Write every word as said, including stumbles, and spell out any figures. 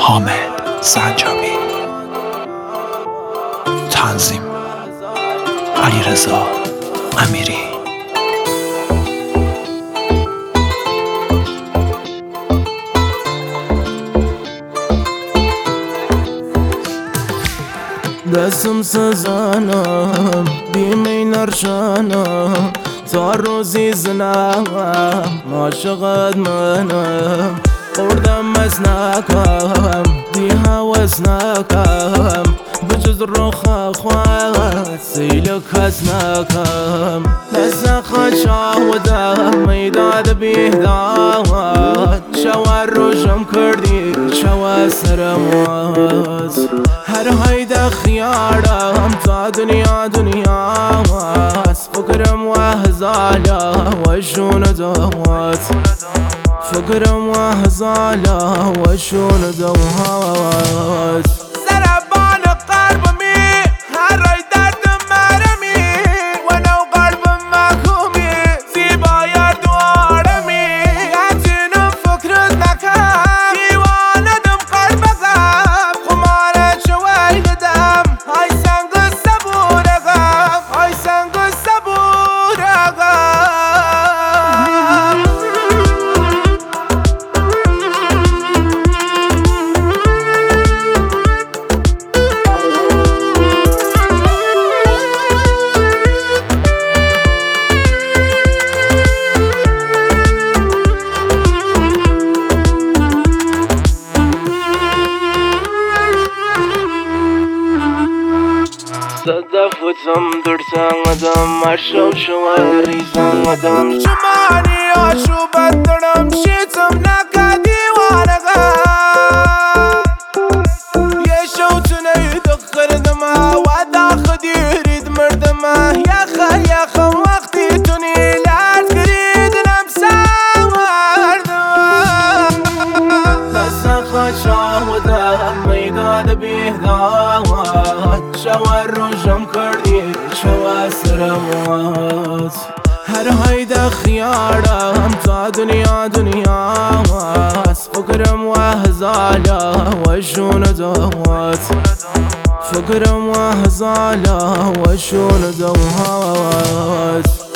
حامد سنجابی. تنظیم علیرضا امیری. دستم سزانم بیمی نرشانم تا روزی زنم عاشقت منم خوردم از نکم بی حوث نکم بجز روخ خواه سیلک از نکم دست خود شاودم میداد بیداد شوار روشم کردی شوار سرماز هر هایده خیارم تا دنیا دنیا واست فکرم و هزالا و شون دوات فکرم و هزالا و شون دوات سربان قلبمی هر رای دردم مرمی و نو قلبم محکومی زیبا یرد و آرمی یتینم فکرت نکم دیواندم قلبم خماره شویدم های سنگ و صبورگم های سنگ و صبورگم صدفتم درتم ادم مرشو شو ریزم ادم شمانی آشوبت دارم شیطم نکدی وارگم یه شوتونه دخردم و داخل دیرید مردم یخ یخ وقتی تونی لرد گریدنم سوردم دست خود شاودم میداد بیداد شوار روشم کردی شوار سرمات هر هایده خیارم تا دنیا دنیا واست فکرم و هزالا و شون دوات فکرم و هزالا و شون دوات